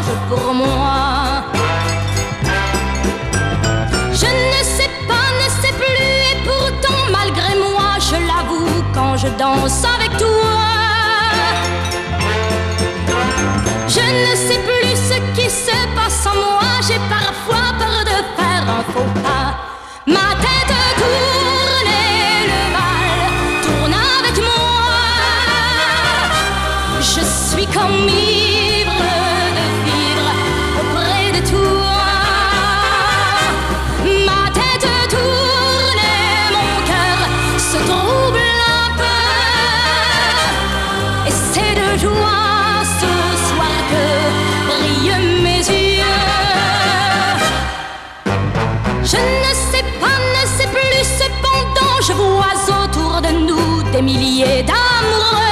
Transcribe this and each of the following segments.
change pour moi. Je ne sais pas, ne sais plus, et pourtant malgré moi, je l'avoue quand je danse avec toi. Je ne sais plus ce qui se passe en moi, j'ai parfois peur de faire un faux pas. Ma tête tourne et le bal tourne avec moi. Je suis comme ivre de vivre auprès de toi. Ma tête tourne et mon cœur se trouble un peu. Et c'est de joie ce soir que brillent mes yeux. Je ne sais pas, ne sais plus, cependant je vois autour de nous des milliers d'amoureux.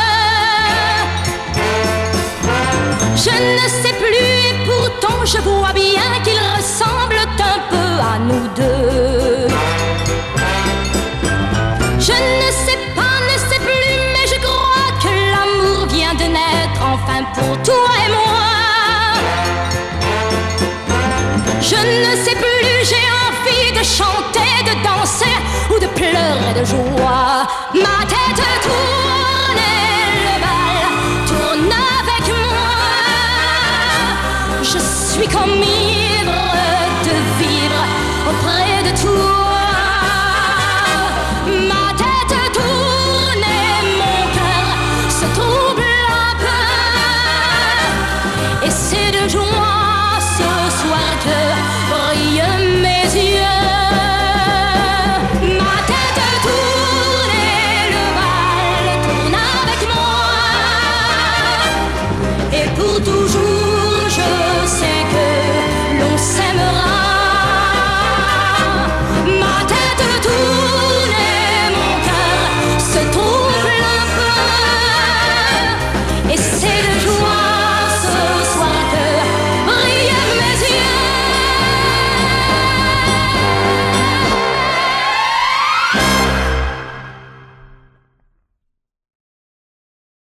Je ne sais plus et pourtant je vois bien qu'ils ressemblent un peu à nous deux. Je ne sais pas, ne sais plus, mais je crois que l'amour vient de naître enfin pour toi et moi. Je ne sais plus, j'ai envie de chanter, de danser ou de pleurer de joie. Ma tête tourne et le bal tourne avec moi. Je suis comme